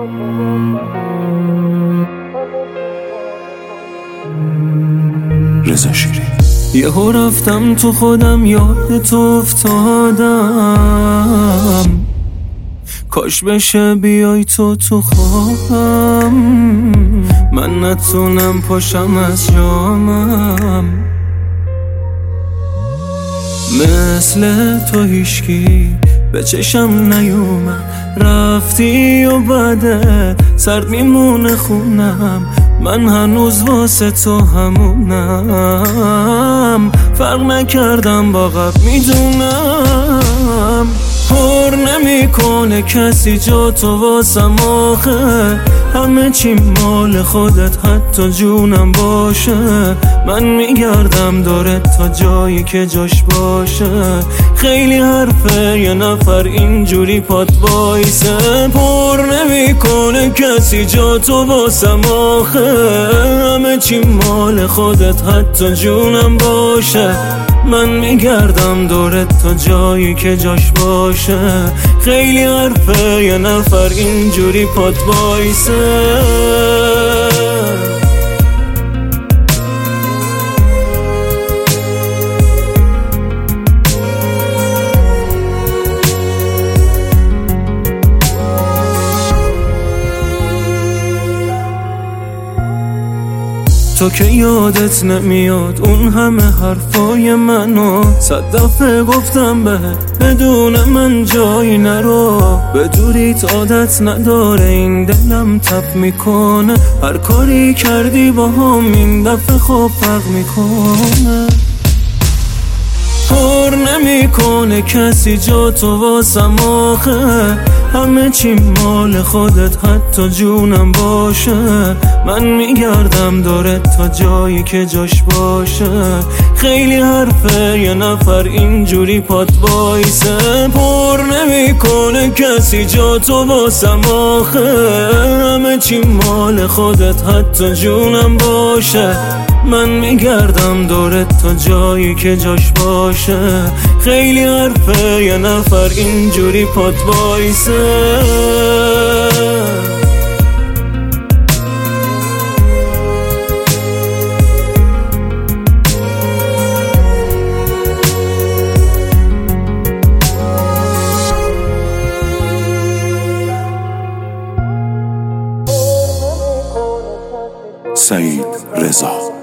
رضا شیرین. یهو رفتم تو خودم، یاد تو افتادم، کاش بشه بیای تو خوابم، من نتونم پاشم از جامم. مثل تو هیشکی به چشم نیومد، رفتی و بعدت سرد میمونه خونم، من هنوز واسه تو همونم، فرق نکردم با قبل میدونم. پر نمیکنه کسی جا تو واسم آخه، همه چی مال خودت حتی جونم باشه، من میگردم دورت تا جایی که جاش باشه، خیلی حرفه یه نفر اینجوری پات وایسه. پر نمیکنه کسی جا تو واسم آخه، همه چی مال خودت حتی جونم باشه، من میگردم دورت تا جایی که جاش باشه، خیلی حرفه یه نفر اینجوری پات وایسه. تو که یادت نمیاد اون همه حرفای منو، 100 دفعه گفتم بهت بدون من جایی نرو، به دوریت عادت نداره این دلم تپ میکنه، هر کاری کردی با هم این دفعه خوب فرق میکنه. پر نمیکنه کسی جا تو واسم آخه، همه چی مال خودت حتی جونم باشه، من میگردم دورت تا جایی که جاش باشه، خیلی حرفه یه نفر اینجوری پات وایسه. پر نمیکنه کسی جا تو واسم آخه، همه چی مال خودت حتی جونم باشه، من میگردم دورت تا جایی که جاش باشه، خیلی حرفه یه نفر اینجوری پات وایسه. سعید رضا.